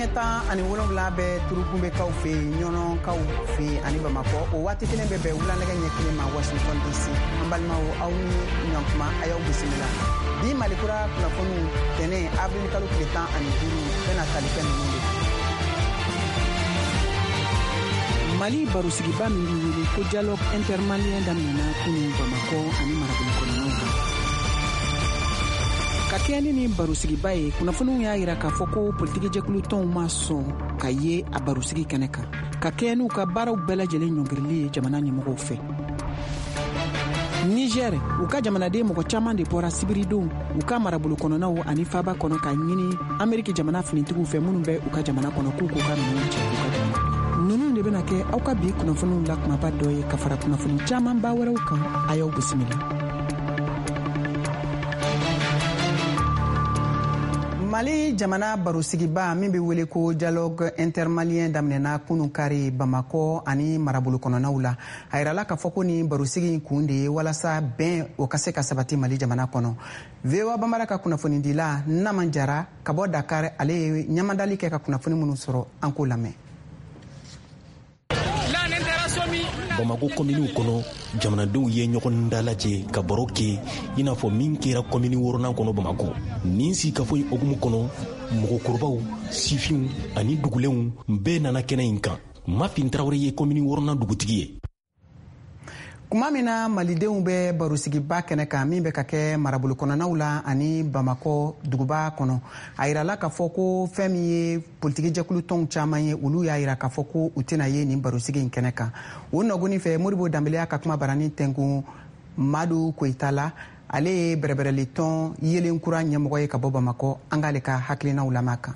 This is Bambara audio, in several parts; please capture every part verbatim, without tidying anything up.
ɲɛtan ani wolonwula bɛ turukunbekaw fɛ ɲɔnɔkaw fɛ ani bamakɔ o waati kelen bɛ bɛn wulanɛgɛ ɲɛ kelen ma washington dc an balimaw aw ni ɲɔntuma a y'aw bisimila bi malikura kunnafoniw tɛnɛn avril kalo tile tan ani duuru bɛna tali kɛ ninnu de mali barosigiba min bɛ wele ko dialogue intermalien daminɛna kunun bamakɔ ani marabolo kɔnɔnaw kan ka kɛɲɛ ni barosigiba ye kunnafoniw y'a yira k'a fɔ ko politiki jɛkulu tɔnw ma sɔn ka ye a barosigi kɛnɛ kan ka kɛɲɛ n'u ka baaraw bɛɛ lajɛlen ɲɔngirili ye jamana ɲɛmɔgɔw fɛ niger u ka jamanaden mɔgɔ caman de bɔra sibiridenw u ka marabolo kɔnɔnaw ani faaba kɔnɔ ka ɲini ameriki jamana finitigiw fɛ minnu bɛ u ka jamana kɔnɔ k'u k'u ka ninnu cɛ u ka jamana ninnu de bɛna kɛ aw ka bi kunnafoniw la kumaba dɔ ye ka fara kunnafoni caman ba wɛrɛw kan a y'aw bisimila. mali jamana barosigiba min bɛ wele ko dialogue intermalien daminɛna kunun kari bamakɔ ani marabolo kɔnɔnaw la a yirala k'a fɔ ko ni barosigi kun de ye walasa bɛn o ka se ka sabati mali jamana kɔnɔ voa banbara ka kunnafonidila naman jara ka bɔ dakar ale ye ɲamadali kɛ ka kunnafoni minnu sɔrɔ an k'o lamɛn. Bamako kominiw kɔnɔ jamanadenw ye ɲɔgɔn dalajɛ ka baro kɛ i n'a fɔ min kɛra komini wɔɔrɔnan kɔnɔ Bamako nin si ka fɔ okumu kɔnɔ mɔgɔkɔrɔbaw sifinw ani dugulenw bɛɛ nana kɛnɛ in kan Mafin Tarawele ye komini wɔɔrɔnan dugutigi ye. kuma min na malidenw bɛ barosigiba kɛnɛ kan min bɛ ka kɛ marabolo kɔnɔnaw la ani bamakɔ duguba kɔnɔ a yirala k'a fɔ ko fɛn min ye politiki jɛkulu tɔnw caman ye olu y'a yira k'a fɔ ko u tɛna ye nin barosigi in kɛnɛ kan o nɔgɔnin fɛ Modibo Danbeleya ka kuma barani tɛnkun Madu Koyita la ale ye bɛrɛbɛrɛli tɔn yelen kura ɲɛmɔgɔ ye ka bɔ bamakɔ an k'ale ka hakilinaw lamɛn kan.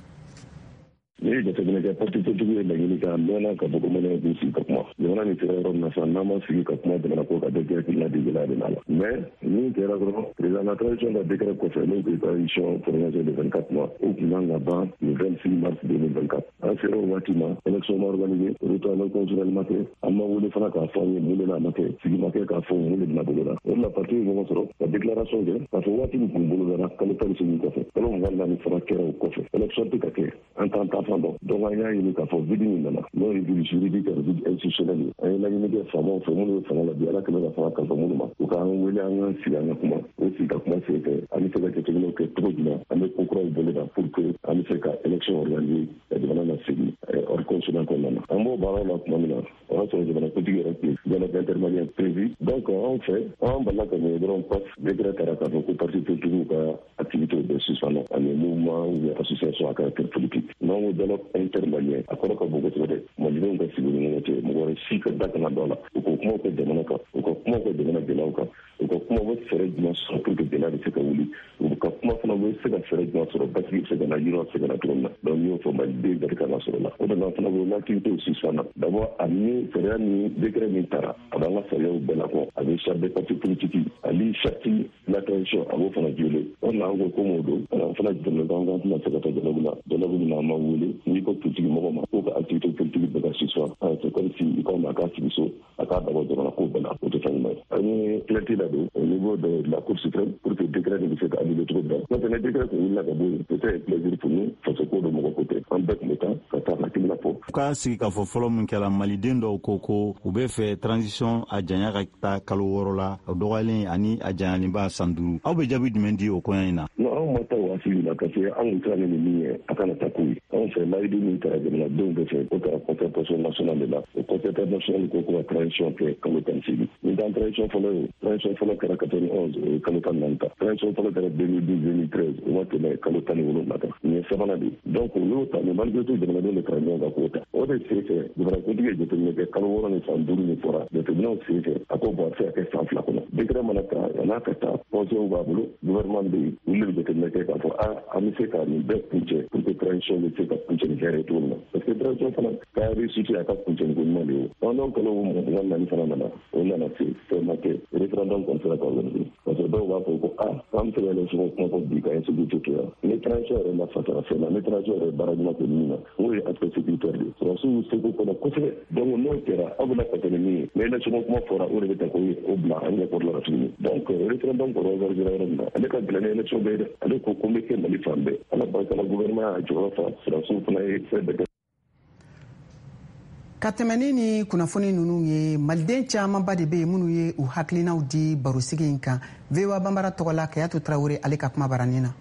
Ni jateminɛ kɛ parti politique ye laɲini kɛ a mɛnna ka bɔ ko mɔnɛ b'u sigi ka kuma jamana nin sera yɔrɔ min na sisan n'an ma sigi ka kuma jamana ko ka dɛgɛ hakilina de gɛlɛya de n'a la mais min kɛra dɔrɔn président la transition ka décret kɔfɛ n'o tun ye transition prolongée de vingt-quatre mois o tun kan ka ban le vingt-six mars deux mille vingt-quatre an sera o waati ma élection ma organisé retournement constitutionnel ma kɛ an ma wele fana k'a fɔ an ye mun de n'a ma kɛ sigi ma kɛ k'a fɔ mun de bɛna bolo la o de la parti ye ɲɔgɔn sɔrɔ ka déclaration kɛ k'a fɔ waati min tun bolo dara kalo tan ni seegin kɔfɛ kalo mugan naani fana kɛra o kɔfɛ élection tɛ ka kɛ an t'an ta fan dɔn donc an y'a ɲini k'a fɔ vide min nana n'o ye vide juridique ani vide institutionnel ye an ye laɲini kɛ faamaw fɛ minnu ye fanga la bi ala kɛmɛ ka fanga kalifa minnu ma u k'an wele an ka sigi an ka kuma o sigi ka kuma sen fɛ an bɛ se ka jateminɛw kɛ cogo jumɛn an bɛ ko kuraw bolo da pour que an bɛ se ka élection organiser ka jamana lasegin hors consulat kɔnɔna na an b'o baaraw la kuma min na o y'a sɔrɔ jamana politique yɛrɛ tun ye dialogue intermalien prévu donc anw fɛ an balila ka ɲɛ dɔrɔn paf décret taara k'a fɔ ko parti politiques ka activités bɛ suspendre ani mouvement ou association à caractère politique n'an ko dialogue intermalien a kɔrɔ ka bon kosɛbɛ dɛ malidenw ka sigi ni ɲɔgɔn cɛ mɔgɔ wɛrɛ si ka da kana don a la u ka kumaw kɛ jamana kan u ka kumaw kɛ jamana gɛlɛyaw kan u ka kuma bɛ fɛɛrɛ jumɛn sɔrɔ pour que gɛlɛya bɛ se ka wuli u ka kuma fana bɛ se ka fɛɛrɛ jumɛn sɔrɔ basigi bɛ se ka na yiriwa bɛ se ka na cogo min na donc n y'o fɔ maliden bɛɛ ka na sɔrɔ la o de la fana bɛ l'activité aussi fana d'abord a ni sariya ni décret min taara a b'an ka sariyaw bɛɛ lakɔ a bɛ charte des partis politiques ali charte la transition a b'o fana violé o de la an ko ko m'o don an fana jateminɛ k'an kan tɛna se ka taa dialogue la dialogue min na an ma wele n'i ko politique mɔgɔ ma ko ka activité politique bɛɛ ka suspend c'est comme si i k'anw ma k'a sigi so a k'a dabɔ jamana ko bɛɛ la o tɛ fɛn ɲuman ye an ye plainte ladon au niveau de la cour suprême pour que décret de bɛ se ka annuler cogo min na n'o tɛ ni décret tun wulila ka bɔ yen c'était plaisir pour nous faso ko don mɔgɔ ko tɛ an bɛɛ tun bɛ taa ka taa hakilina fɔ. k'a sigi k'a fɔ fɔlɔ min kɛra maliden dɔw ko ko u bɛ fɛ transition a janya ka taa kalo wɔɔrɔ la o dɔgɔyalen ani a janyalenba san duuru aw bɛ jaabi jumɛn di o kɔɲɔ in na. non anw ma taa o asili la parce que anw tun siran ni min ye a kana taa ko ye anw fɛ layidu min taara jamanadenw bɛɛ fɛ o kɛra concertation nationale de la o concertation nationale ko ko ka transition kɛ kalo tan ni seegin nin t'an transition fɔlɔ ye transition fɔlɔ kɛra quatre-vingt-onze o ye kalo tan ni naani ta transition fɔlɔ kɛra deux mille douze deux mille treize o ma tɛmɛ kalo tan ni wolonwula kan nin ye sabanan de ye donc o y'o ta mais malgré tout jamanadenw de fara ɲɔgɔn kan k'o ta o de sen fɛ jamana kuntigi ye jateminɛ kɛ kalo wɔɔrɔ ni san duuru min fɔra jateminɛw sen fɛ a ko bon a bɛ se ka kɛ san fila kɔnɔ décret mana ta yan'a ka taa conseils b'a bolo gouvernement bɛ yen olu de bɛ jateminɛ kɛ k'a fɔ a an bɛ se ka nin bɛɛ kuncɛ pour que transition bɛ se ka kuncɛ ni hɛrɛ ye cogo min na parce que transition fana k'a réussite a ka kuncɛ ni ko ɲuman de ye o donc kalo mugan naani fana nana o nana se fɛn ma kɛ référendum kɔni sera ka organiser parce que dɔw b'a fɔ ko a k'an bɛ se ka élection kuma fɔ bi ka insécurité kɛ yan ni transition yɛrɛ ma fatara fɛn na ni transition yɛrɛ baara ɲuman kɛ min na o ye aspect sécuritaire de sɔrɔsiw seko kɔnɔ kosɛbɛ donc n'o kɛra aw bɛna ka tɛmɛ min ye mais élection kuma fɔra o de bɛ ta ko o bila an ɲɛkɔrɔla la tuguni donc référendum kɔrɔ organisé yɔrɔ min na ale ka gɛlɛn ni élection bɛɛ ye dɛ ale ko ko n bɛ kɛ Mali fan bɛɛ ala barika la gouvernement y'a jɔyɔrɔ fa sɔrɔsiw fana ye fɛn bɛɛ kɛ. Ka tɛmɛni ni kunnafoni ninnu ye maliden camanba de bɛ yen minnu ye u hakilinaw di barosigi in kan V O A banbara tɔgɔ la Kayatu Tarawele ale ka kuma baranin na.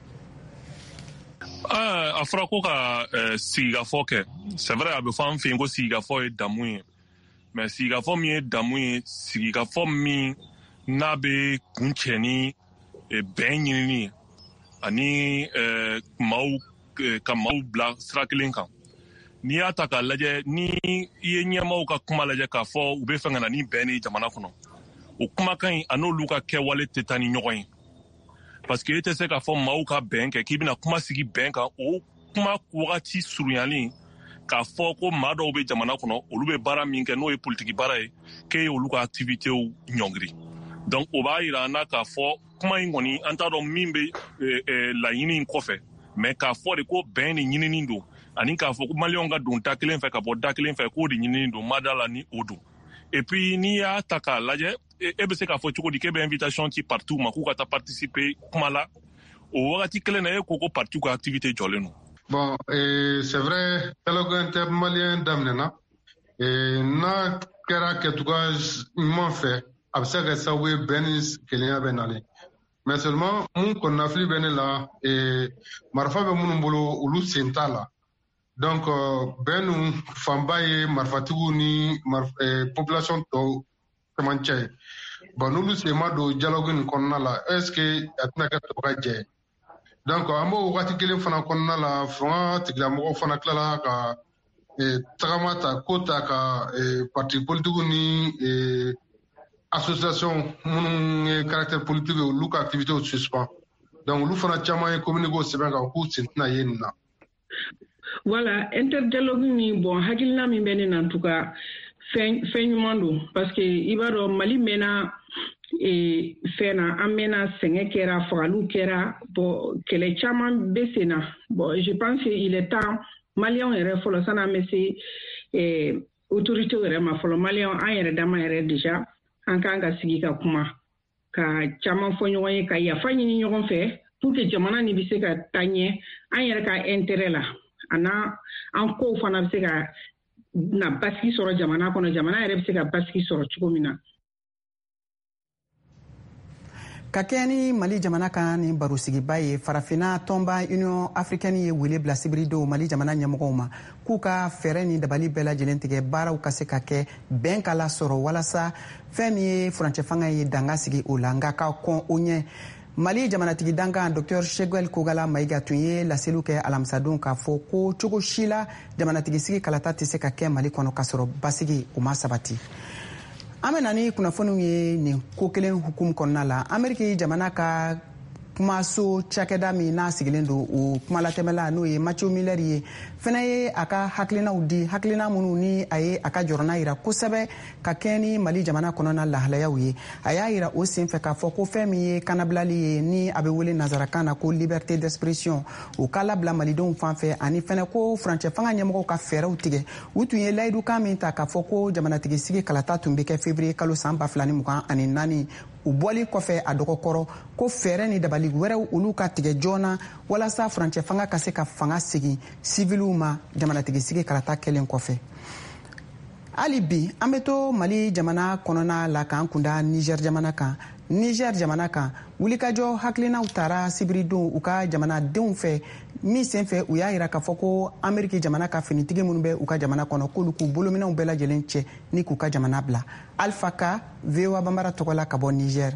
a fɔra ko ka sigikafɔ kɛ c'est vrai a bɛ fɔ an fɛ yen ko sigikafɔ ye damu ye mais sigikafɔ min ye damu ye sigikafɔ min n'a bɛ kun cɛ ni bɛn ɲinini ye ani maaw ka maaw bila sira kelen kan. N'i y'a ta k'a lajɛ ni i ye ɲɛmaaw ka kuma lajɛ k'a fɔ u bɛ fɛ ka na ni bɛn ye jamana kɔnɔ o kumakan in a n'olu ka kɛwale tɛ taa ni ɲɔgɔn ye parce que e tɛ se k'a fɔ maaw ka bɛn kɛ k'i bɛna kuma sigi bɛn kan o kuma wagati surunyalen k'a fɔ ko maa dɔw bɛ jamana kɔnɔ olu bɛ baara min kɛ n'o ye politiki baara ye k'e ye olu ka activitéw ɲɔngiri donc o b'a yira an na k'a fɔ kuma in kɔni an t'a dɔn min bɛ laɲini in kɔfɛ mais k'a fɔ de ko bɛn de ɲinini don ani k'a fɔ ko maliyɛnw ka don da kelen fɛ ka bɔ da kelen fɛ k'o de ɲinini don ma da la ni o don et puis n'i y'a ta k'a lajɛ e bɛ se k'a fɔ cogo di k'e bɛ invitation ci partout ma k'u ka taa participer kuma la o wagati kelen na e ko ko partout ka activité jɔlen don. Bon, eh, c'est vrai dialogue intermalien daminɛna eh, n'a kɛra kɛcogoya ɲuman fɛ a bɛ se ka kɛ sababu ye bɛn ni kelenya bɛ nalen mais seulement mun kɔnɔnafili bɛ ne la eh, marifa bɛ minnu bolo olu sen t'a la. Donc bɛn ninnu fanba ye marifatigiw ni population tɔw caman cɛ ye bon n'olu sen ma don dialogue nin kɔnɔna la est ce que a tɛna kɛ tɔ ka jɛ ye donc an b'o wagati kelen fana kɔnɔna la fanga tigilamɔgɔw fana tilala ka tagama ta ko ta ka parti politigiw ni association minnu ye caractère politique ye olu ka activités suspend donc olu fana caman ye communiqué sɛbɛn kan k'u sen tɛna ye nin na. Voilà, interdialogue ni bon hakilina min bɛ ne na en tout cas fɛn fɛn ɲuman don parce que i b'a dɔn Mali mɛnna e fɛn na an mɛnna sɛgɛn kɛra fagaliw kɛra bon kɛlɛ caman bɛ sen na bon je pense que il est temps maliyɛnw yɛrɛ fɔlɔ sanni an bɛ se autorités yɛrɛ ma fɔlɔ maliyɛnw an yɛrɛ dama yɛrɛ déjà an kan ka sigi ka kuma ka caman fɔ ɲɔgɔn ye ka yafa ɲini ɲɔgɔn fɛ pour que jamana nin bɛ se ka taa ɲɛ an yɛrɛ ka intérêt la. Ana an kow fana bɛ se ka na basigi sɔrɔ jamana kɔnɔ jamana yɛrɛ bɛ se ka basigi sɔrɔ cogo min na. Ka kɛ ni Mali jamana kan ni barosigiba ye farafinna tɔnba Union africaine ye wele bila sibiridenw Mali jamana ɲɛmɔgɔw ma k'u ka fɛɛrɛ ni dabali bɛɛ lajɛlen tigɛ baaraw ka se ka kɛ bɛn ka lasɔrɔ walasa fɛn min ye furancɛ fanga ye danga sigi o la nka ka kɔn o ɲɛ. Mali jamanatigi dankan Docteur Cheguel Kogala Maïga tun ye laseliw kɛ alamisadon k'a fɔ ko cogo si la jamanatigi sigi kalata tɛ se ka kɛ Mali kɔnɔ k'a sɔrɔ basigi o ma sabati. An bɛ na ni kunnafoniw ye nin ko kelen hukumu kɔnɔna la Ameriki jamana ka kumaso cakɛda min n'a sigilen don o kumalatɛmɛla n'o ye Mathieu Miller ye fɛnɛ ye a ka hakilinaw di hakilina minnu ni a ye a ka jɔrɔna yira kosɛbɛ ka kɛ ni Mali jamana kɔnɔna lahalayaw ye a y'a yira o senfɛ k'a fɔ ko fɛn min ye kanabilali ye ni a bɛ wele nazarakan na ko liberté d'expression o k'a labila malidenw fan fɛ ani fɛnɛ ko furancɛ fanga ɲɛmɔgɔw ka fɛɛrɛw tigɛ u tun ye layidukan min ta k'a fɔ ko jamanatigi sigi kalata tun bɛ kɛ février kalo san ba fila ni mugan ani naani u bɔli kɔfɛ a dɔgɔkɔrɔ ko fɛɛrɛ ni dabali wɛrɛw olu ka tigɛ joona walasa furancɛ fanga ka se ka fanga segin civiliw ma jamanatigi sigi kalata kɛlen kɔfɛ. Hali bi an bɛ to Mali jamana kɔnɔna la k'an kunda Niger jamana kan Niger jamana kan wulikajɔ hakilinaw taara sibiridon u ka jamanadenw fɛ min senfɛ u y'a yira k'a fɔ ko Ameriki jamana ka finitigi minnu bɛ u ka jamana kɔnɔ k'olu k'u bolominɛw bɛɛ lajɛlen cɛ ni k'u ka jamana bila. Alpha Ka V O A banbara tɔgɔ la ka bɔ Niger.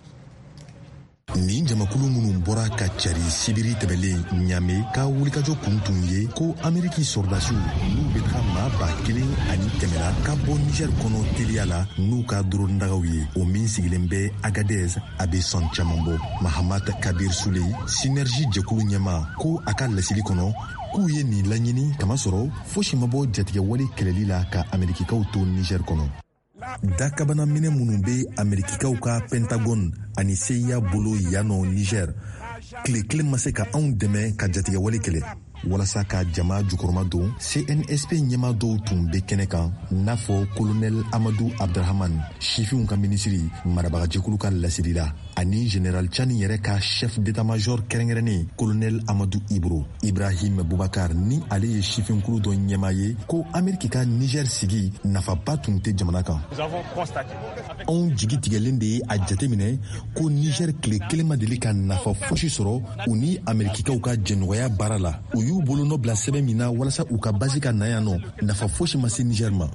Nin jamakulu minnu bɔra ka cari sibiri tɛmɛlen Ɲame ka wulikajɔ kun tun ye ko Ameriki sɔrdasiw n'u bɛ taga maa ba kelen ani kɛmɛla ka bɔ Niger kɔnɔ teliya la n'u ka doronidagaw ye o min sigilen bɛ Agadez a bɛ sɔn caman bɔ. Mahamat Kabir Suley Synergie jɛkulu ɲɛma ko a ka lasili kɔnɔ k'u ye nin laɲini kamasɔrɔ fosi ma bɔ jatigɛwale kɛlɛli la ka Amerikikaw to Niger kɔnɔ. Dakabana minɛ minnu bɛ Amerikikaw ka Pentagon ani C I A bolo yannɔ Niger tile kelen ma se ka anw dɛmɛ ka jatigɛwale kɛlɛ walasa ka jama jukɔrɔma don C N S P ɲɛma dɔw tun be kɛnɛ kan n'a fɔ kolonɛl amadu abdrahaman sifinw ka minisiri marabagajɛkulu ka lasirira ani general chani yɛrɛ ka chef d'état-major kɛrɛnkɛrɛnnen kolonɛl amadu ibro ibrahim bubakar ni ale ye sifinkulu dɔ ɲɛma ye ko ameriki ka niger sigi nafaba tun tɛ jamana kan anw jigi tigɛlen de ye a jateminɛ ko niger tile kelen ma deli ka nafa fosi sɔrɔ u ni amerikikaw ka jɛɲɔgɔnya baara la u y'u bolonɔ bila sɛbɛn min na walasa u ka basi ka na yan nɔ nafa fosi ma se niger ma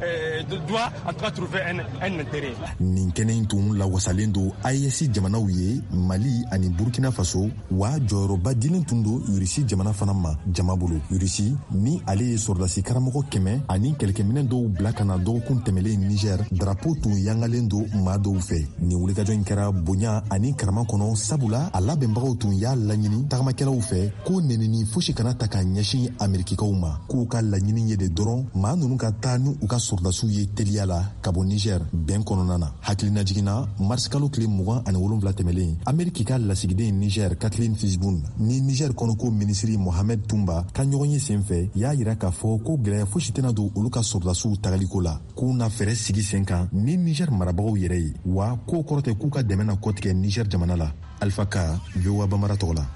nin kɛnɛ in tun lawasalen do A E S jamanaw ye mali ani burkina faso wa jɔyɔrɔba dilen tun do irisi jamana fana ma jama bolo irisi ni ale ye sɔrɔdasi karamɔgɔ kɛmɛ ani kɛlɛkɛminɛ dɔw bila ka na dɔgɔkun tɛmɛlen niger drapeau tun yangalen do maa dɔw fɛ nin wulikajɔ in kɛra bonya ani karama kɔnɔ sabula a labɛnbagaw tun y'a laɲini tagamakɛlaw fɛ ko nenini fosi kana ta ka ɲɛsin amerikikaw ma k'u ka laɲini ye de dɔrɔn maa nunu ka taa ni u ka sɔrɔdasiw ye teliya la ka bɔ niger bɛn kɔnɔna na hakilina jiginna marsikalo tile mugan ani wolonfila tɛmɛlen ameriki ka lasigiden niger kathleen fisbun ni niger kɔnɔko minisiri mohamed tumba ka ɲɔgɔn ye sen fɛ y'a yira k'a fɔ ko gwɛlɛya fosi tɛna don olu ka sɔrɔdasiw tagaliko la k'u na fɛrɛ sigi sen kan ni niger marabagaw yɛrɛ ye wa k'o kɔrɔ tɛ k'u ka dɛmɛ na kɔtigɛ niger jamana la alpha ka voa bamara tɔgɔ la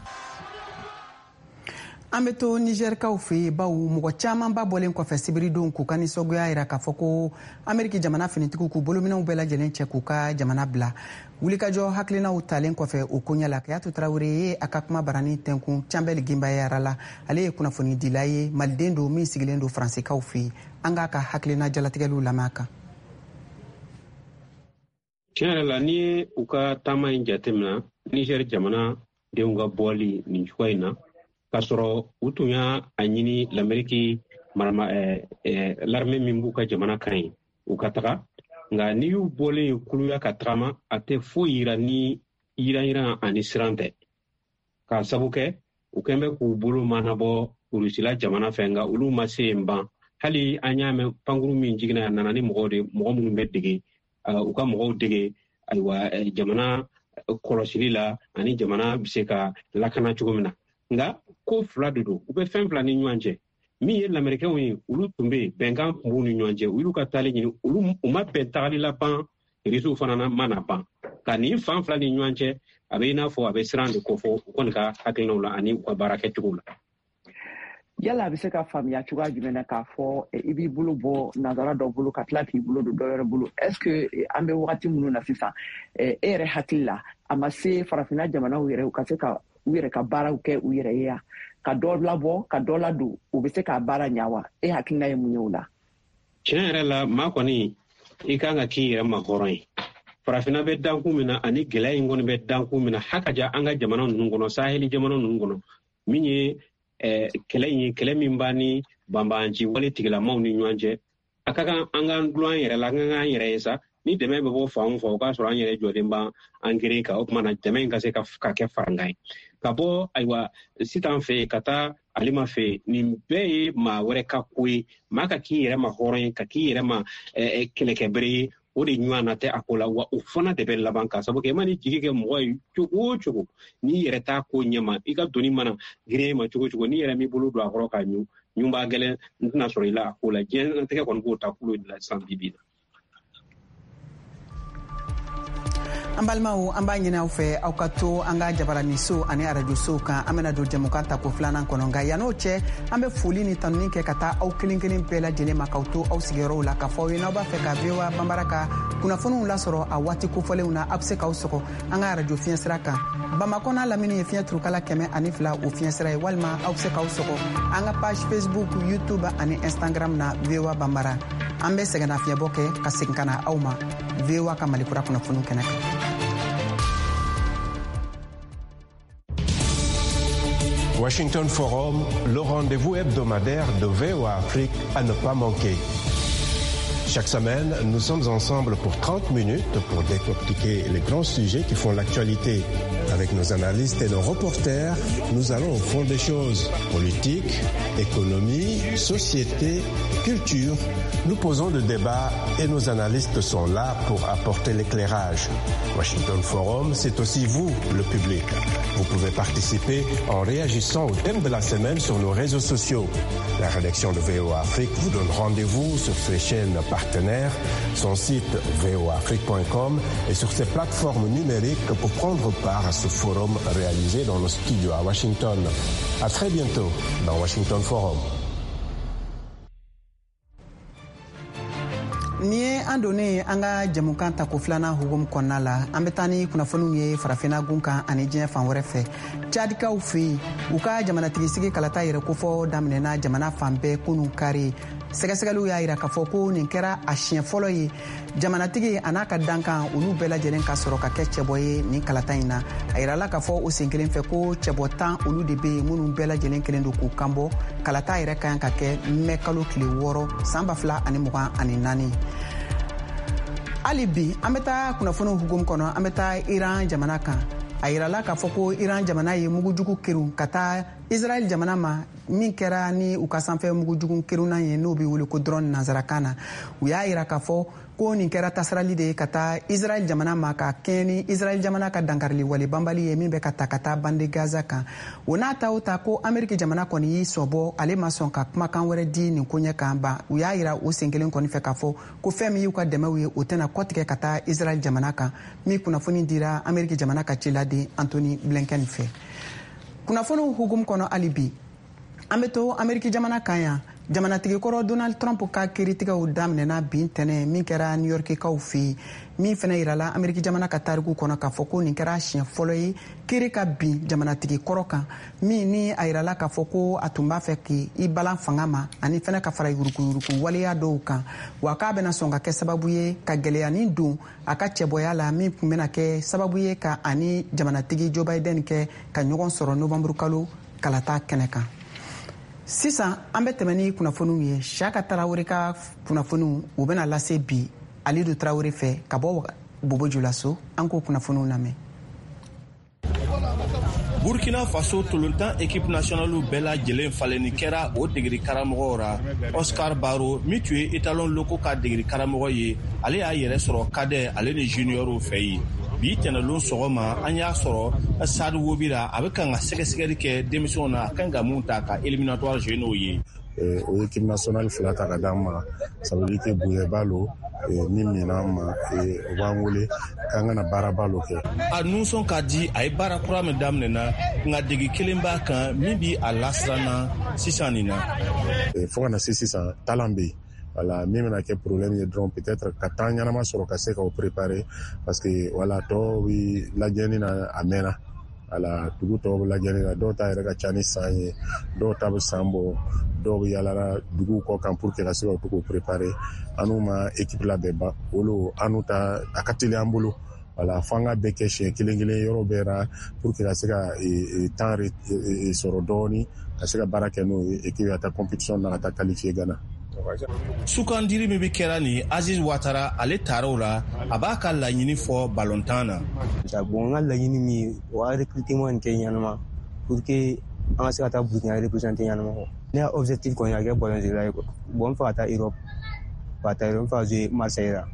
an be to nigɛrikaw fɛ yen baw mɔgɔ caman ba bɔlen kɔfɛ sibiridenw k'u ka nisɔngoya yira k'a fɔ ko ameriki jamana finitigiw k'u bolominɛw bɛɛ lajɛlen cɛ k'u ka jamana bila wulikajɔ hakilinaw talen kɔfɛ o koɲɛ la kayatu tarawele ye a ka kuma barani tɛnkun canbɛli ginbayara la ale ye kunnafoni dila ye maliden do min sigilen do faransikaw fɛ yen an k'a ka hakilina jalatigɛliw lamɛn a kan tiɲɛ yɛrɛ la ni ye u ka taama in jatemina niger jamana denw ka bɔli nin cogoya in na k'a sɔrɔ u tun y'a ɲini l'Amérique marama l'armée min b'u ka jamana kan ye u ka taga nka n'i y'u bɔlen kuluya ka tagama a tɛ foyi yira ni yiran-yiran ani siran tɛ k'a sabu kɛ u kɛn bɛ k'u bolo manabɔ urusila jamana fɛ nka olu ma se yen ban hali an y'a mɛn pankuru min jiginna a nana ni mɔgɔw de mɔgɔ minnu bɛ dege u ka mɔgɔw dege ayiwa jamana kɔlɔsili la ani jamana bɛ se ka lakana cogo min na nka ko fila de don u bɛ fɛn fila ni ɲɔgɔn cɛ min ye lamɛrikɛnw ye olu tun bɛ bɛnkan tun b'u ni ɲɔgɔn cɛ u y'u ka taali ɲini olu u ma bɛn tagali la ban réseau fana ma na ban ka nin fan fila ni ɲɔgɔn cɛ a bɛ i n'a fɔ a bɛ siran de kofɔ u kɔni ka hakilinaw la ani u ka baara kɛcogo la yala a bɛ se ka faamuya cogoya jumɛn na k'a fɔ i b'i bolo bɔ nanzara dɔ bolo ka tila k'i bolo don dɔ wɛrɛ bolo est ce que an bɛ wagati minnu na sisan e yɛrɛ hakili la a ma se farafinna jamanaw yɛrɛ u ka se ka u yɛrɛ ka baaraw kɛ u yɛrɛ ye ka dɔ labɔ ka dɔ ladon u bɛ se k'a baara ɲa wa e hakilina ye mun ye o la tiɲɛ yɛrɛ la maa kɔni i kan ka k'i yɛrɛ ma hɔrɔn ye farafinna bɛ dankun min na ani gɛlɛya in kɔni bɛ dankun min na hakaja an ka jamana ninnu kɔnɔ saheli jamana ninnu kɔnɔ min ye kɛlɛ in ye kɛlɛ min b'a ni banbanci wale tigilamaw ni ɲɔgɔn cɛ a ka kan an k'an dulon an yɛrɛ la an ka k'an yɛrɛ ye sa ni dɛmɛ bɛ bɔ fan o fan o k'a sɔrɔ an yɛrɛ jɔlen b'an an geren kan o tuma na dɛmɛ in ka se ka kɛ farankan ye ka bɔ ayiwa sitan fɛ ka taa alima fɛ nin bɛɛ ye maa wɛrɛ ka ko ye maa ka k'i yɛrɛ ma hɔrɔn ye ka k'i yɛrɛ ma kɛlɛkɛbere ye o de ɲɔgɔn na tɛ a ko la wa o fana de bɛ laban ka sabu kɛ i ma ni jigi kɛ mɔgɔ ye cogo o cogo n'i yɛrɛ t'a ko ɲɛma i ka doni mana girin ma cogo cogo n'i yɛrɛ m'i bolo don a kɔrɔ ka ɲu ɲu b'a gɛlɛn n tɛna sɔrɔ i la a ko la diɲɛlatigɛ kɔni b'o ta kulo de la sisan bi-bi na an balimaw an b'a ɲini aw fɛ aw ka to an ka jabaraniso ani arajosow kan an bɛna don jɛmukan ta ko filanan kɔnɔ nka yan'o cɛ an bɛ foli ni tanuni kɛ ka taa aw kelen kelen bɛɛ lajɛlen ma k'aw to aw sigiyɔrɔw la k'a fɔ aw ye n'aw b'a fɛ ka voa banbara ka kunnafoniw lasɔrɔ a waati kofɔlenw na aw bɛ se k'aw sɔgɔ an ka arajo fiɲɛsira kan bamakɔ n'a lamini ye fiɲɛ turukala kɛmɛ ani fila o fiɲɛsira ye walima aw bɛ se k'aw sɔgɔ an ka page facebook youtube ani instagram na voa banbara an bɛ sɛgɛnnafiɲɛbɔ kɛ ka segin ka na aw ma voa ka malikura kunnafoniw kɛnɛ kan. Washington Forum, le rendez-vous hebdomadaire de V O A Afrique à ne pas manquer. Chaque semaine, nous sommes ensemble pour trente minutes pour décortiquer les grands sujets qui font l'actualité. Avec nos analystes et nos reporters, nous allons au fond des choses. Politique, économie, société, culture. Nous posons le débat et nos analystes sont là pour apporter l'éclairage. Washington Forum, c'est aussi vous, le public. Vous pouvez participer en réagissant au thème de la semaine sur nos réseaux sociaux. La rédaction de V O A Afrique vous donne rendez-vous sur ses chaînes partenaires, son site v o afrique point com et sur ses plateformes numériques pour prendre part à ce forum réalisé dans nos studios à Washington. À très bientôt dans Washington Forum. Ni ye an donnen an ka jamukan ta ko filanan hukumu kɔnɔna la an bɛ taa ni kunnafoniw ye farafina gun kan ani diɲɛ fan wɛrɛ fɛ. Cadikaw fɛ yen u ka jamanatigisi kalata yɛrɛ kofɔ daminɛna jamana fan bɛɛ kunun kari. Sɛgɛsɛgɛliw y'a jira k'a fɔ ko nin kɛra a siɲɛ fɔlɔ ye jamanatigi a n'a ka dankan olu bɛɛ lajɛlen ka sɔrɔ ka kɛ cɛbɔ ye nin kalata in na. A yirala k'a fɔ o sen kelen fɛ ko cɛbɔ tan olu de bɛ yen minnu bɛɛ lajɛlen kelen don k'u kanbɔ. Kalata yɛrɛ ka kan ka kɛ mɛ kalo tile wɔɔrɔ san ba fila ani mugan ani naani. Hali bi an bɛ taa kunnafoniw hukumu kɔnɔ an bɛ taa Iran jamana kan. A yirala k'a fɔ ko Iran jamana ye mugujugu kerun ka taa Israel jamana ma min kɛra ni u ka sanfɛ mugujugu kerunan ye n'o bɛ wele ko drone nanzarakan na. U y'a yira k'a fɔ ko nin kɛra tasarali de ye ka taa Israel jamana ma ka kɛɲɛ ni Israel jamana ka dankarili wale banbali ye min bɛ ka ta ka taa bande Gaza kan. O n'a ta o ta ko Ameriki jamana kɔni y'i sɔbɔ ale ma sɔn ka kumakan wɛrɛ di nin ko ɲɛ kan ban. U y'a yira o sen kelen kɔni fɛ k'a fɔ ko fɛn min y'u ka dɛmɛw ye o tɛna kɔtigɛ ka taa Israel jamana kan min kunnafoni dira Ameriki jamana ka ciladen Anthony Blinken fɛ. Kunnafoniw hukumu kɔnɔ hali bi an bɛ to Ameriki jamana kan yan. Jamanatigi kɔrɔ Donald Trump ka kiiritigɛw daminɛna bi ntɛnɛn min kɛra New Yorkikaw fɛ yen min fana yirala Ameriki jamana ka tariku kɔnɔ k'a fɔ ko nin kɛra siɲɛ fɔlɔ ye kiiri ka bin jamanatigi kɔrɔ kan min ni a yirala k'a fɔ ko a tun b'a fɛ k'i balan fanga ma ani fana ka fara yurukuyuruku waleya dɔw kan wa k'a bɛna sɔn ka kɛ sababu ye ka gɛlɛyanin don a ka cɛbɔya la min tun bɛna kɛ sababu ye ka ani jamanatigi Joe Biden kɛ ka ɲɔgɔn sɔrɔ Novembre kalo kalata kɛnɛ kan. Sisan an bɛ tɛmɛ ni kunnafoniw ye Siyaka Tarawele ka kunnafoniw u bɛna lase bi Alidu Tarawele fɛ ka bɔ Bobo Julaso an k'o kunnafoniw lamɛn. Burkina Faso tolontan équipe nationale bɛɛ lajɛlen falenni kɛra o degeri karamɔgɔ ra. Oscar Baro min tun ye étalon loko ka degeri karamɔgɔ ye ale y'a yɛrɛ sɔrɔ cadet ale ni juniorw fɛ yen. Bi tɛnɛlon sɔgɔma an y'a sɔrɔ Sadu Wobira a bɛ kan ka sɛgɛsɛgɛli kɛ denmisɛnw na a kan ka mun ta ka éliminatoire jouer n'o ye. O équipe nationale fila ta ka d'an ma ça veut dire que Bouyeba lo ni mina ma o b'an wele k'an kana baaraba lo kɛ. A nusɔn ka di a ye baara kura min daminɛna nka degi kelen b'a kan min bi a lasiranna sisan nin na. Fo ka na se sisan talan bɛ yen. Voilà, min bɛna kɛ problème ye dɔrɔn peut-être ka temps ɲanama sɔrɔ ka se k'o préparer parce que voilà tɔw bɛ lajɛni na a mɛnna. Ala dugu tɔw bɛ lajɛli la dɔw ta yɛrɛ ka ca ni san ye dɔw ta bɛ san bɔ dɔw bɛ yalala dugu kɔ kan pour que ka se ka to k'o préparer an'u ma équipe labɛn ba olu an'u ta a ka teli an bolo voilà fanga bɛ kɛ siɲɛ kelen kelen yɔrɔ bɛɛ la pour que ka se ka temps sɔrɔ dɔɔni ka se ka baara kɛ n'o ye et que ka taa compétition na ka taa qualifier Ghana. Sukandiri min bɛ kɛra ni Aziz Ouattara ale taar'o la a b'a ka laɲini fɔ ballontan na. Bon n ka laɲini min o ka recrutement in kɛ ɲanama pour que an ka se ka taa Burkina représenter ɲanama kɔ. Ne ka objectif kɔni ka kɛ ballontan ye bon n fɛ ka taa Europe ka taa Europe n fɛ ka jouer Marseille la.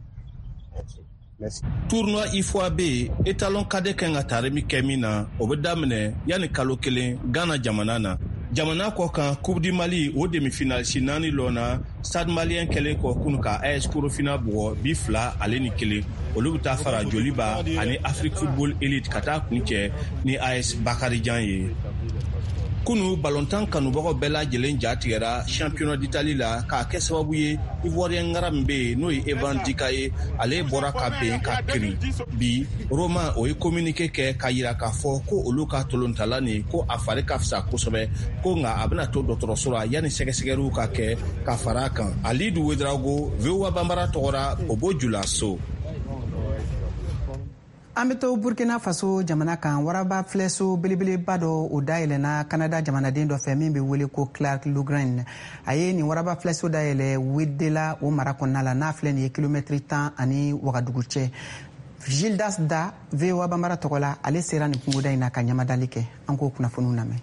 Merci. Tournoi I F A B étalon cadet kan ka taa remis kɛ min na o bɛ daminɛ yanni kalo kelen Ghana jamana na. Jamana kɔ kan Coupe du Mali o demi-finale si naani lɔnna Stade Malien kɛlen kɔ kunu ka A S Korofina bugɔ bi fila ale ni kelen olu bɛ taa fara Joliba ani Afrique Football Elite ka taa kun cɛ ni A S Bakarijan ye. Kunu ballontan kanubagaw bɛɛ lajɛlen ja tigɛra championnat d'Italie la k'a kɛ sababu ye Ivoirien ngara min bɛ yen n'o ye Evan Dika ye ale bɔra ka bɛn ka kirin bi Roma o ye communiqué kɛ k'a jira k'a fɔ ko olu ka tolontala nin ko a fari ka fisa kosɛbɛ ko nka a bɛna to dɔgɔtɔrɔso la yanni sɛgɛsɛgɛliw ka kɛ ka fara a kan. Alidu Ouedraogo V O A Banbara tɔgɔra Bobo Julaso. An bɛ to Burkina Faso jamana kan waraba filɛso belebeleba dɔ o dayɛlɛna Canada jamanaden dɔ fɛ min bɛ wele ko Clark Lugren. A ye nin waraba filɛso dayɛlɛ Wedela o mara kɔnɔna la n'a filɛ nin ye kilomɛtiri tan ani Wagadugu cɛ. Gildas Da V O A Bambara tɔgɔ la ale sera nin kungoda in na ka ɲamadali kɛ. An k'o kunnafoniw lamɛn.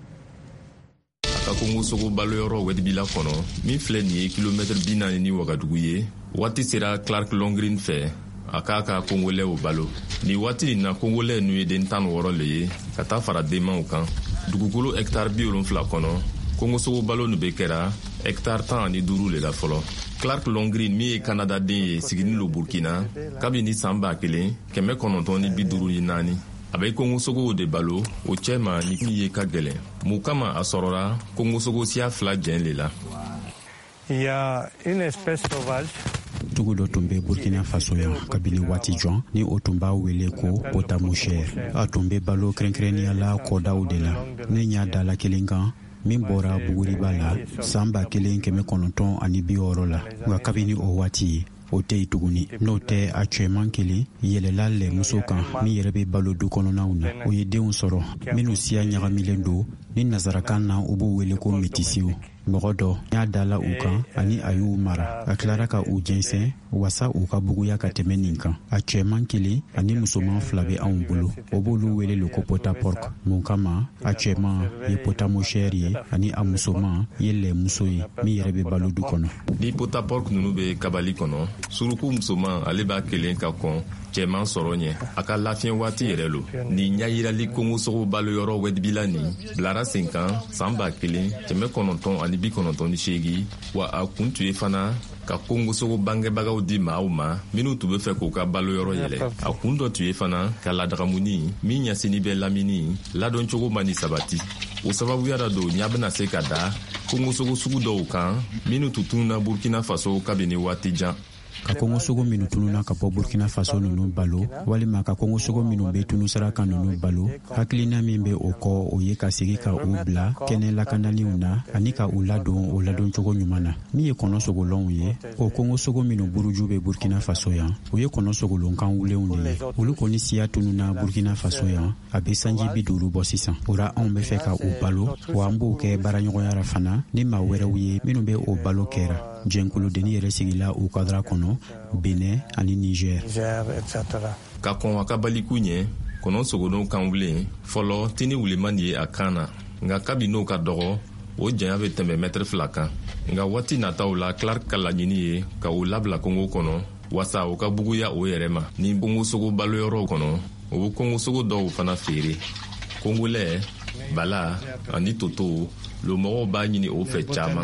A ka Kongo sogo baloyɔrɔ Wedibila kɔnɔ min filɛ nin ye kilomɛtiri bi naani ni Wagadugu ye waati sera Clark Lugren fɛ a k'a ka kongolɛw balo. Ni waati nin na kongolɛ nu ye den tan wɔɔrɔ le ye ka taa fara denmaw kan. Dugukolo hɛktari bi wolonfila kɔnɔ kongo sogo balo nu be kɛra hɛktari tan ani duuru le la fɔlɔ. Clark Lugren min ye Canada den ye sigini lo Burkina kabini san ba kelen kɛmɛ kɔnɔntɔn ni bi duuru ni naani. A bɛ kongo sogow de balo o cɛ ma ni min ye ka gɛlɛn. Mun kama a sɔrɔla kongo sogo siya fila jɛn le la. Il y a une espèce sauvage. Tugu dɔ tun bɛ Burkina Faso yan kabini waati jɔn ni o tun b'a wele ko potamusher. A tun bɛ balo kɛrɛnkɛrɛnnenya la kɔdaw de la. Ne y'a da la kelen kan min bɔra Buguriba la san ba kelen kɛmɛ kɔnɔntɔn ani bi wɔɔrɔ la. Nka kabini o waati o tɛ yen tuguni. N'o tɛ a cɛman kelen yɛlɛla lɛmuso kan min yɛrɛ bɛ balo du kɔnɔnaw na. O ye denw sɔrɔ minnu siya ɲagamilen don ni nazarakan na u b'u wele ko métisiw. Mɔgɔ dɔ y'a dala u kan ani a y'u mara a tilara ka u jɛnsɛn wasa u ka buguya ka tɛmɛ nin kan. A cɛman kelen ani musoman fila bɛ anw bolo o b'olu wele le ko potapork. Mun kama a cɛman ye potamusher ye ani a musoman ye lɛmuso ye min yɛrɛ bɛ balo du kɔnɔ. Ni potapork nunu bɛ kabali kɔnɔ suruku musoman ale b'a kelen ka kɔn cɛman sɔrɔ ɲɛ a ka lafiɲɛ waati yɛrɛ lo. Ni ɲayirali kongo sogo baloyɔrɔ Wedibila nin bilara sen kan san ba kelen kɛmɛ kɔnɔntɔn ani bi kɔnɔntɔn ni seegin wa a kun tun ye fana ka kongo sogo bangebagaw di maaw ma minnu tun bɛ fɛ k'u ka baloyɔrɔ yɛlɛ. A kun dɔ tun ye fana ka ladagamuni min ɲɛsini bɛ lamini ladon cogo ma ni sabati. O sababuya da don ɲa bɛna se ka da kongo sogo sugu dɔw kan minnu tun tununa Burkina Faso kabini waati jan. Ka kongo sogo minnu tununa ka bɔ Burkina Faso ninnu balo walima ka kongo sogo minnu bɛ tunu saraka ninnu balo hakilina min bɛ o kɔ o ye ka segi ka u bila kɛnɛ lakandaliw na ani ka u ladon o ladon cogo ɲuman na. Min ye kɔnɔ sogolɔnw ye o kongo sogo minnu buruju bɛ Burkina Faso yan o ye kɔnɔ sogolonkan wulenw de ye. Olu kɔni siya tununa Burkina Faso yan a bɛ sanji bi duuru bɔ sisan. O la anw bɛ fɛ ka u balo wa an b'o kɛ baaraɲɔgɔnya la fana ni maa wɛrɛw ye minnu bɛ o balo kɛra. Jɛnkolodeni yɛrɛ sigila u kadra kɔnɔ Benin ani Niger. Ka kɔn a ka baliku ɲɛ kɔnɔ sogodenw kan wulen fɔlɔ tini wuleman ye a kan na nka kabi n'o ka dɔgɔ o janya bɛ tɛmɛ mɛtiri fila kan. Nka waati nataw la Clark ka laɲini ye ka o labila kongo kɔnɔ wasa o ka buguya o yɛrɛ ma. Ni kongo sogo baloyɔrɔw kɔnɔ o bɛ kongo sogo dɔw fana feere. Kongolɛ, bala ani toto lo mɔgɔw b'a ɲini o fɛ caman.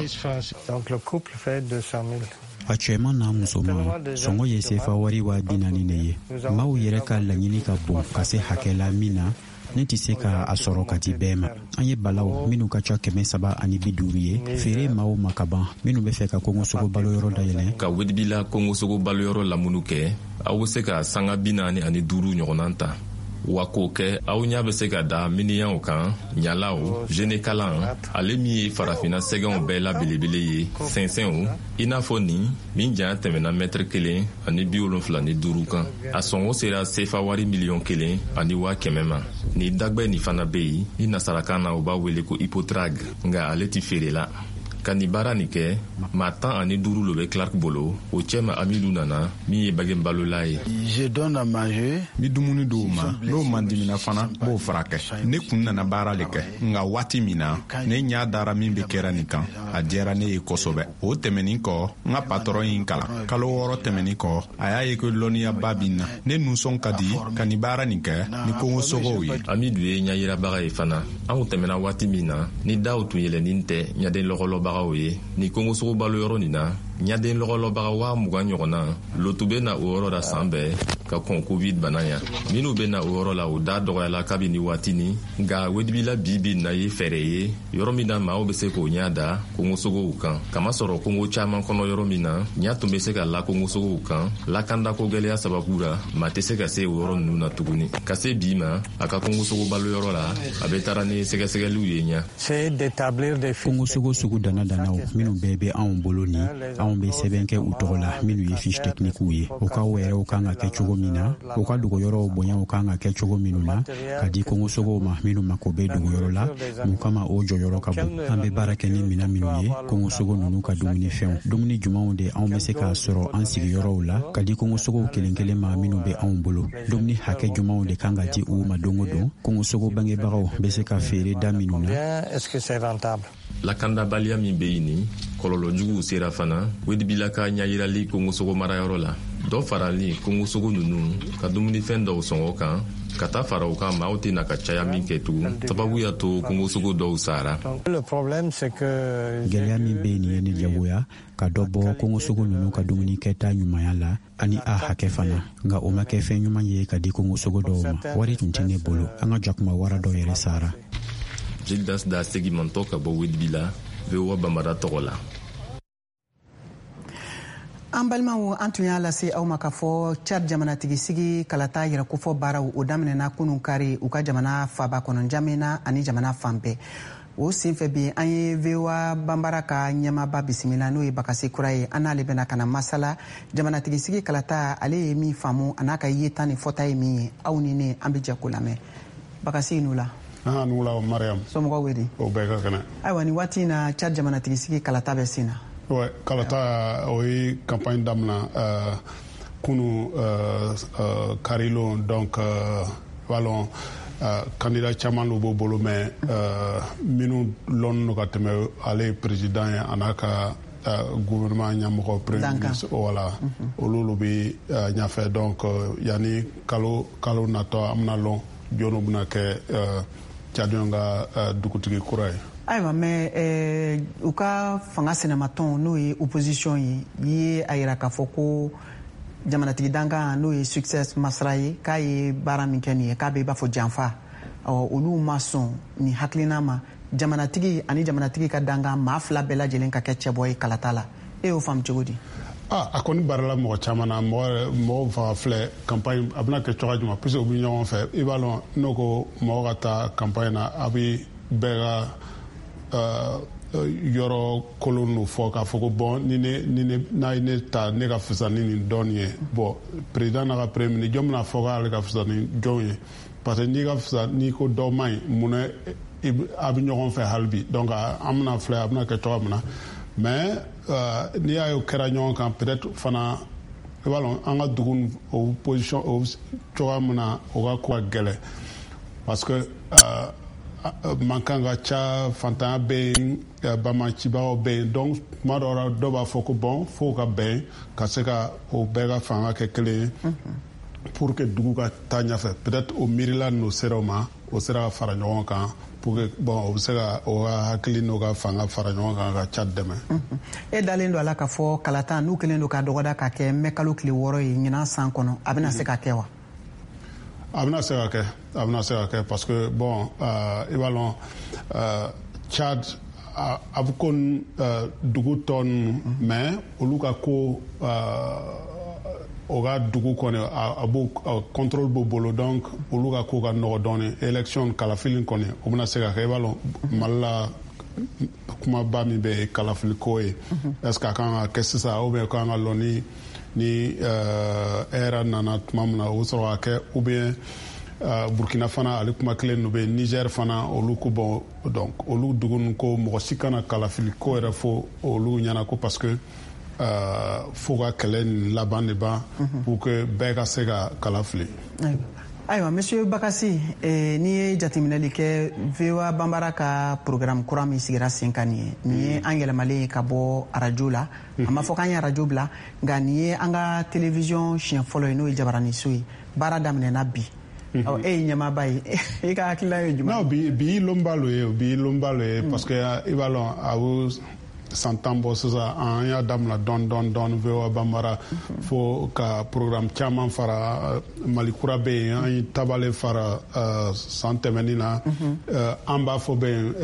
A cɛman n'a musoman sɔngɔ ye sefa wari wa bi naani de ye. Maaw yɛrɛ ka laɲini ka bon ka se hakɛ la min na ne tɛ se ka a sɔrɔ ka di bɛɛ ma. An ye balaw minnu ka ca kɛmɛ saba ani bi duuru ye feere maaw ma ka ban minnu bɛ fɛ ka kongo sogo baloyɔrɔ dayɛlɛ. Ka Wedibila kongo sogo baloyɔrɔ lamunu kɛ aw bɛ se ka sanga bi naani ani duuru ɲɔgɔnna ta. Wa k'o kɛ aw ɲa bɛ se ka da miniyanw kan ɲalaw jenekalan ale min ye farafina sɛgɛnw bɛɛ la belebele ye sɛnsɛnw i n'a fɔ nin min janya tɛmɛna mɛtiri kelen ani bi wolonfila ni duuru kan. A sɔngɔ sera sefa wari miliyɔn kelen ani waa kɛmɛ ma. Ni dagbɛ nin fana bɛ yen ni nasarakan na u b'a wele ko ipotrag nka ale ti feere la. Ka ni baara nin kɛ maa tan ani duuru lo bɛ Clark bolo o cɛ ma Amidu nana min ye bagenbalola ye. Je donne à manger. Bi dumuni d'o ma n'o man dimina fana b'o furakɛ. Ne kun nana baara le kɛ nka waati min na ne ɲa dara min bɛ kɛra nin kan a diyara ne ye kosɛbɛ. O tɛmɛnin kɔ n ka patɔrɔn in kalan kalo wɔɔrɔ tɛmɛnin kɔ a y'a ye ko lɔnniyaba bi na. Ne nusɔn ka di ka ni baara nin kɛ ni kongo sogow ye. Amidu ye ɲayirabaga ye fana. Anw tɛmɛna waati min na ni daw tun yɛlɛnin tɛ ɲaden lɔgɔlɔbaga ye ni kongo sogo baloyɔrɔ nin na ɲaden lɔgɔlɔbaga waa mugan ɲɔgɔnna lotu bɛ na o yɔrɔ la san bɛɛ ka kɔn covid bana yan. Minnu bɛ na o yɔrɔ la o da dɔgɔyala kabini waatini nka Wedibila bi bi na ye fɛɛrɛ ye yɔrɔ min na maaw bɛ se k'o ɲa da kongo sogow kan. Kamasɔrɔ kongo caman kɔnɔ yɔrɔ min na ɲa tun bɛ se ka la kongo sogow kan lakandako gɛlɛya sababu la maa tɛ se ka se o yɔrɔ ninnu na tuguni. Ka se bi ma a ka kongo sogo baloyɔrɔ la a bɛ taara ni sɛgɛsɛgɛliw ye ɲa. Kongo sogo sugu dana danaw minnu bɛɛ bɛ anw bolo ni anw be sɛbɛn kɛ u tɔgɔ la minnu ye fiche techniquew ye o ka o yɛrɛw kan ka kɛ cogo min na o ka dogoyɔrɔw bonyaw kan ka kɛ cogo minnu na ka di kongosogow ma minnu mako be dogoyɔrɔ la mun kama o jɔyɔrɔ ka bon an be baara kɛ ni mina minnu ye kongosogo nunu ka dumunifɛnw dumuni jumanw de anw be se k'a sɔrɔ an sigiyɔrɔw la ka di kongosogow kelen kelen ma minnu be anw bolo dumuni hakɛ jumanw de kan ka di u ma don o don kongosogo bangebagaw be se ka feere da minnu na. Lakandabaliya min be yen ni kɔlɔlɔ juguw sera fana wedibila ka ɲayirali kongosogo marayɔrɔ la dɔ farali kongosogo nunu ka dumunifɛn dɔw sɔngɔ kan ka taa fara u kan maaw tɛna ka caya min kɛ tugun sababu y'a to kongosogo dɔw sara. Gɛlɛya min be yen nin ye ne jagoya ka dɔ bɔ kongosogo nunu ka dumuni kɛta ɲumanya la ani a hakɛ fana nka o ma kɛ fɛn ɲuman ye ka di kongosogo dɔw ma wari tun tɛ ne bolo an ka jakuma wara dɔ yɛrɛ sara. Gildas da segimantɔ ka bɔ wedibila V O A Bambara tɔgɔ la. An balimaw an tun y'a lase aw ma ka fɔ Chad jamanatigi sigi kalata yɛrɛ kofɔ baaraw o daminɛna kunun kari u ka jamana faba kɔnɔ Njamena ani jamana fan bɛɛ. O senfɛ bi an ye V O A Bambara ka ɲɛmaaba bisimila n'o ye Bakasi Kura ye an n'ale bɛna ka na masala jamanatigi sigi kalata ale ye min faamu a n'a ka yeta ni fɔta ye min ye aw ni ne an bɛ jɛ ko lamɛn. Bakasi n'u la. Ah, nous la Mariam. Somɔgɔw wedi. O bɛɛ ka kɛnɛ. Ayiwa ni waati in na Chad jamanatigi sigi kalata bɛ sen na. Ouais, kalata o ye campagne damina euh, kunu euh, euh, Karilo donc euh, wallon euh, candidat caman lu b'o bolo mais euh, minnu lɔn no ka tɛmɛ ale président ye a n'a ka euh, gouvernement ɲɛmɔgɔ premier ministre voilà olu lu bi euh, ɲɛfɛ donc euh, yanni kalo kalo natɔ an bɛna lɔn jɔnni bɛna kɛ euh, Tchadiens ka euh, dugutigi kura ye. Ayiwa mɛ eh, u ka fanga sɛnɛmatɔn n'o ye opposition ye ye a yira k'a fɔ ko jamanatigi dankan n'o ye succès masara ye k'a ye baara min kɛ nin ye k'a bɛ i b'a fɔ janfa ɔ olu ma sɔn nin hakilina ma jamanatigi ani jamanatigi ka dankan maa fila bɛɛ lajɛlen ka kɛ cɛbɔ ye kalata la e y'o faamu cogo di? Ah, a kɔni barila mɔgɔ caman na mɔgɔ mɔgɔ faga filɛ campagne a bɛna kɛ cogoya jumɛn puisque u bɛ ɲɔgɔn fɛ i b'a dɔn n'o ko mɔgɔ ka taa campagne na a bɛ bɛɛ ka Uh, yɔrɔ kolon n'o fɔ k'a fɔ ko bɔn ni ne ni ne n'a ye ne ta ne ka fisa ni nin dɔn ye bɔn président n'a ka premier ministre jɔn bɛna fɔ k'ale ka fisa ni jɔn ye parce que n'i ka fisa n'i ko dɔ man ɲi munna a bɛ ɲɔgɔn fɛ hali bi donc an bɛna filɛ a bɛna kɛ cogoya min na mais uh, n'i y'a ye o kɛra ɲɔgɔn kan peut-être fana i b'a dɔn an ka dugu o position o cogoya min na o ka ko ka gɛlɛn parce que uh, mankan ka ca fantanya bɛ yen bamacibagaw bɛ yen donc tuma dɔw la dɔw b'a fɔ ko bon fo ka bɛn ka se ka o bɛɛ ka fanga kɛ kelen ye pour que dugu ka taa ɲɛfɛ peut-être o miirila n'o sera o ma o sera ka fara ɲɔgɔn kan pour que bon o bɛ se ka o ka hakili n'o ka fanga fara ɲɔgɔn kan ka Chad dɛmɛ. E dalen don a la k'a fɔ kalata n'u kɛlen don ka dɔgɔda ka kɛ mɛ kalo tile wɔɔrɔ ye ɲinan san kɔnɔ a bɛna se ka kɛ wa? A bɛna se ka kɛ a bɛna se ka kɛ parce que bon uh, i b'a dɔn uh, Chad a a bɛ ko uh, dugu tɔ ninnu mais olu ka ko uh, o ka dugu kɔni a b'o contrôle b'o bolo donc olu ka ko ka nɔgɔ dɔɔni élection kalafili kɔni o bɛna se ka kɛ i b'a dɔn Mali la kumaba min bɛ kalafili ko ye est-ce que a kan ka kɛ sisan ou bien k'an ka lɔn ni ni era nana tuma min na o sɔrɔ ka kɛ ou bien Burkina fana ale kuma kelen n'o bɛ Niger fana olu ko bon donc olu dugu ninnu ko mɔgɔ si kana kalafili ko yɛrɛ fɔ olu ɲɛna ko parce que fo ka kɛlɛ nin laban de ban pour que bɛɛ ka se ka kalafili. Ayiwa monsieur Bakasi eh, n'i ye jateminɛli kɛ V O A Bambara ka programme kura min sigira sen kan nin ye nin ye an yɛlɛmalen ye ka bɔ arajo la a ma fɔ k'an ye arajo bila nka nin ye an ka télévision siɲɛ fɔlɔ ye n'o ye Jabaraniso ye baara daminɛna bi ɔ e ye ɲɛmaaba ye i ka hakilina ye jumɛn? Non bi bi lɔnba lo ye bi lɔnba lo ye parce que i b'a dɔn a bɛ san tan bɔ sisan an y'a daminɛ dɔɔni dɔɔni dɔɔni V O A Bambara fo ka programme caman fara Mali kura bɛ yen an ye tabale fara san tɛmɛnin na an b'a fɔ bɛ yen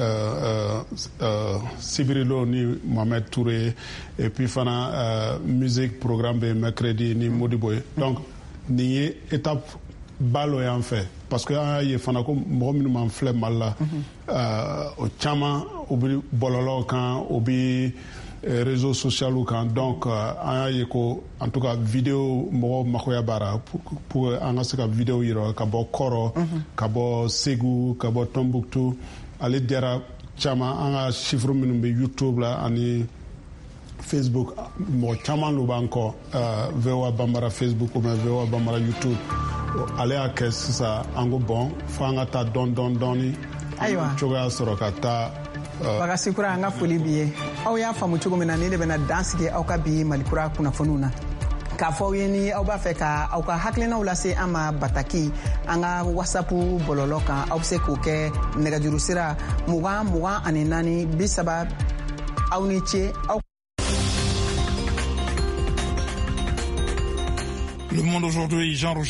Sibirilo ni Mohamed Touré et puis fana musique programme bɛ yen mercredi ni Modibo ye donc nin ye étape ba lo y'an fɛ parce que an y'a ye fana ko mɔgɔ minnu m'an filɛ Mali la o caman u bɛ bɔlɔlɔw kan u bɛ réseaux sociaux kan donc an y'a ye ko en tout cas vidéo mɔgɔ makoya bara pour an ka se ka vidéo yira ka bɔ kɔrɔ ka bɔ Segu ka bɔ Tombouctou ale diyara caman an ka chiffre minnu bɛ YouTube la ani Facebook mɔgɔ caman lu b'an kɔ V O A Bambara Facebook ou bien V O A Bambara YouTube ale y'a kɛ sisan an ko bon fo an ka taa dɔɔni dɔɔni dɔɔni cogoya sɔrɔ ka taa Bagasi Kura an ka foli b'i ye aw y'a faamu cogo min na ne de bɛna dan sigi aw ka bi Malikura kunnafoniw na k'a fɔ aw ye ni aw b'a fɛ ka aw ka hakilinaw lase an ma bataki an ka WhatsApp bɔlɔlɔ kan aw bɛ se k'o kɛ nɛgɛjuru sira mugan mugan ani naani bi saba aw ni ce aw. Le Monde aujourd'hui, Jean-Roger